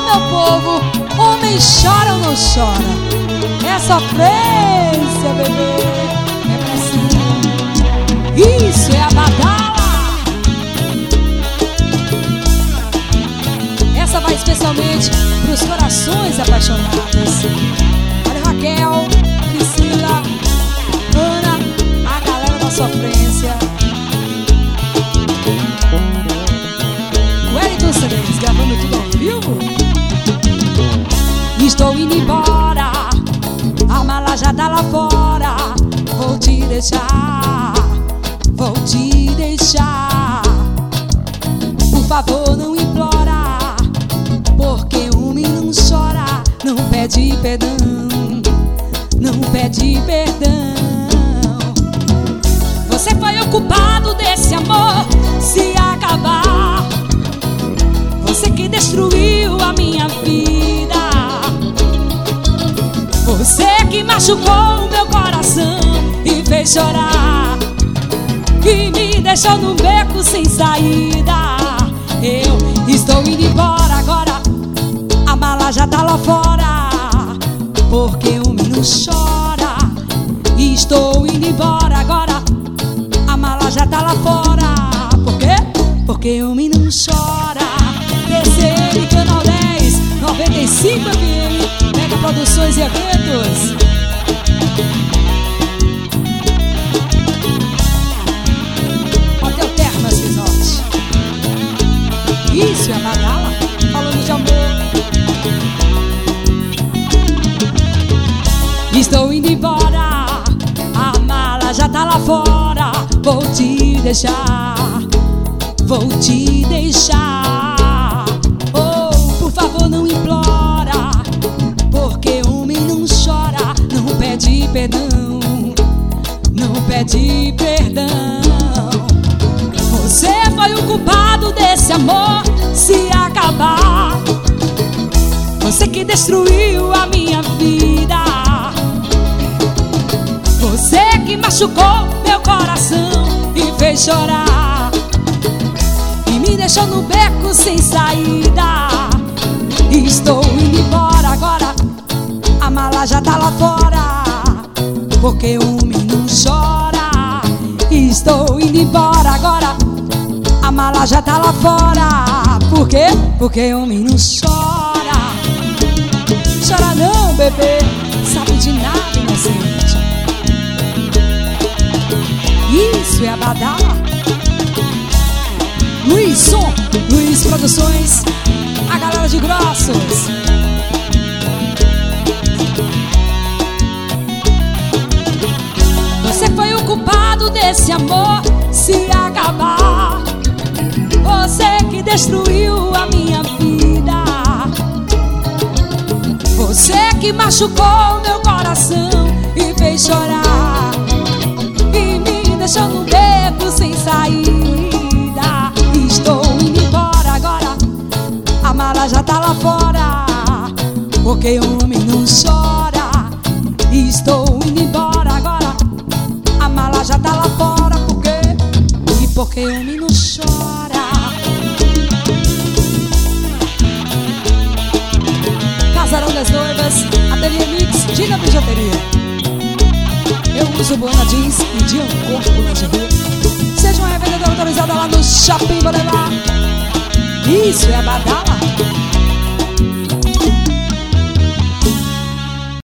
meu povo, homem chora ou não chora? É sofrência, bebê. É pra cima. Isso é a badala. Essa vai especialmente pros corações apaixonados. Olha, Raquel, Priscila, Ana, a galera da sofrência. O Wellington Ceres gravando tudo ao vivo. Estou indo embora, a mala já tá lá fora. Vou te deixar, vou te deixar. Por favor, não implora, porque homem não chora. Não pede perdão, não pede perdão. Você foi o culpado desse amor se acabar. Você que destruiu a minha vida. Você que machucou o meu coração e fez chorar, que me deixou no beco sem saída. Eu estou indo embora agora, a mala já tá lá fora, porque homem não chora. Estou indo embora agora, a mala já tá lá fora. Por quê? Porque homem não chora. TCM, Canal 10, 95 FM, Mega Produções e Eventos. Hotel Termas Resort. Isso é a badala, falando de amor. Estou indo embora, a mala já tá lá fora. Vou te deixar, vou te deixar. Oh, por favor, não implora, porque homem não chora. Não pede perdão, não pede perdão. Você foi o culpado desse amor se acabar. Você que destruiu a minha vida. Você que machucou meu coração e fez chorar, e me deixou no beco sem saída. Estou indo embora agora, a mala já tá lá fora, porque homem não chora. Estou indo embora agora, a mala já tá lá fora. Por quê? Porque homem não chora. Chora não, bebê, sabe de nada, inocente. Isso é a badala. Luiz Som, Luiz Produções, a galera de Grossos. Você foi o culpado desse amor se acabar. Você que destruiu a minha vida. Você que machucou meu coração e fez chorar, e me deixou no beco sem saída. Estou indo embora agora, a mala já tá lá fora, porque homem não chora. Estou indo embora agora, a mala já tá lá fora. Por quê? E porque homem não chora. Casarão das Noivas, Ateliê Mix, Dina Bijuteria. Eu uso Buena Jeans e Dian Corpo Lingerie. Seja uma revendedora autorizada lá no Shopping Boulevard. Isso é a badala.